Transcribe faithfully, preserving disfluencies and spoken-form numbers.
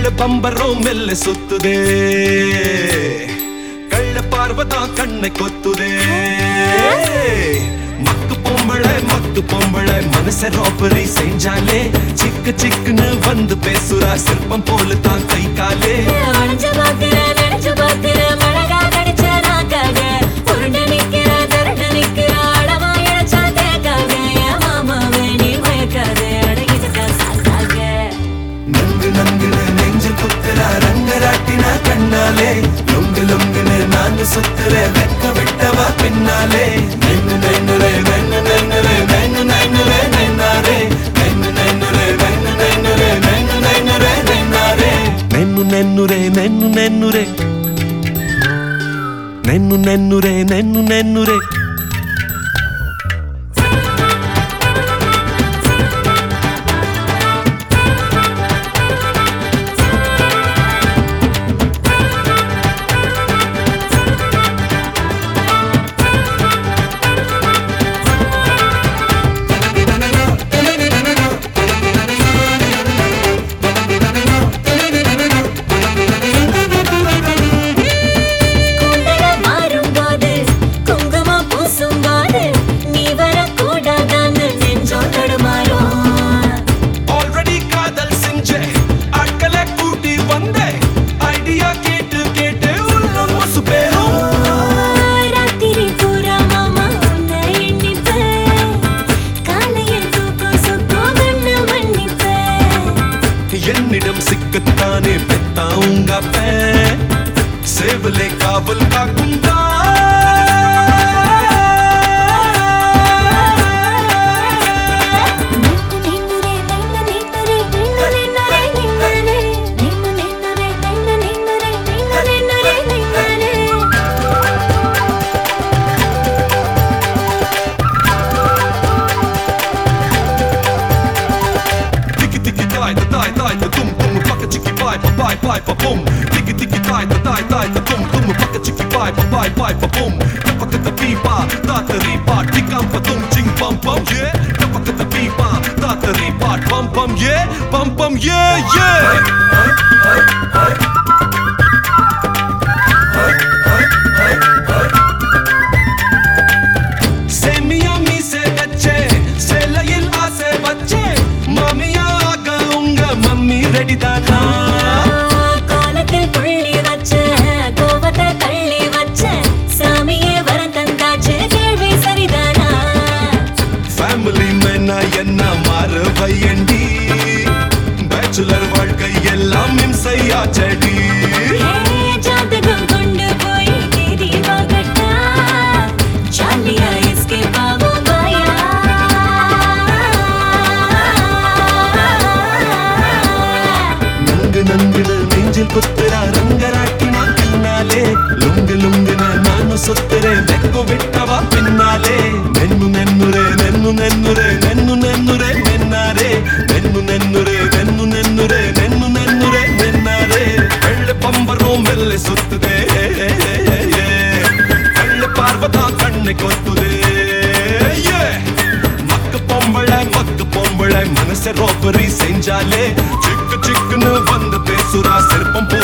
பம்பரம் மெல்ல சுத்துதே கள்ள பார்வதா கண்ணை கொத்துதே மக்கு பொம்பளை மக்கு பொம்பளை மனச ரோபரி செஞ்சாலே சிக்கு சிக்குன்னு வந்து பேசுறா சிற்பம் போல தான் கை காலே கண்ணாலே லொங்கு லொங்குன்னு நான் சுத்துறேன் வெக்க விட்டவா பின்னாலே நென்னு நென்னுரே நென்னு நென்னுரே நென்னு நென்னுரே நென்னாரே நென்னு நென்னுரே நென்னு நென்னுரே நென்னு நென்னுரே நென்னாரே நென்னு நென்னுரே நென்னு நென்னுரே நென்னு நென்னுரே நென்னு நென்னுரே என்னிடம் சிக்கத்தானே பெத்தா உங்க அப்பன் சேவலே காவல் காக்குண்டா tai tai ta tum tum paka chiki pai pa pai pai pa pum tiki tiki tai ta tai tai ta tum tum paka chiki pai pa pai pai pa pum tapaka ta pipa ta ta ripa tikam pa tum ching pam pam yeah tapaka ta pipa ta ta ripa pam pam yeah pam pam yeah yeah semiya मी से बच्चे सेलയിൽ आसे बच्चे Mamiya mummy ready दाना कालத்தில் புள்ளி வச்ச கோவத்தை தள்ளி வச்ச சாமியே வரம் தந்தாச்சு கேள்வி சரிதானா ஃபேமிலி மேனா என்ன மாறு வையண்டி பேச்சுலர் வாழ்க்கை எல்லாம் இம்சையாச்சடி ஜாதகம் கொண்டு போய் தேதி வாங்கட்டா ஜாலியா எஸ்கேப் ஆகும் பாயா நங்குன நெஞ்சில் குத்துறா ரங்கராட்டினா கண்ணாலே லுங்கு லுங்குன நானு சுத்துறே வெக்கு விட்டவா பின்னாலே நென்னு நென்னுரே நென்னு நென்னுரே நென்னு நென்னுரே நென்னாரே நென்னு நென்னுரே நென்னு நென்னுரே நென்னு நென்னுரே நென்னாரே வெள்ள பம்பரம் மெல்ல சுத்துதே கள்ள பார்வதா கண்ணை கொத்துதே மக்கு பொம்பளை மக்கு பொம்பளை மனச ரோபரி செஞ்சாலே சிக்கு சிக்குன்னு வந்து பேசுறா சிற்பம்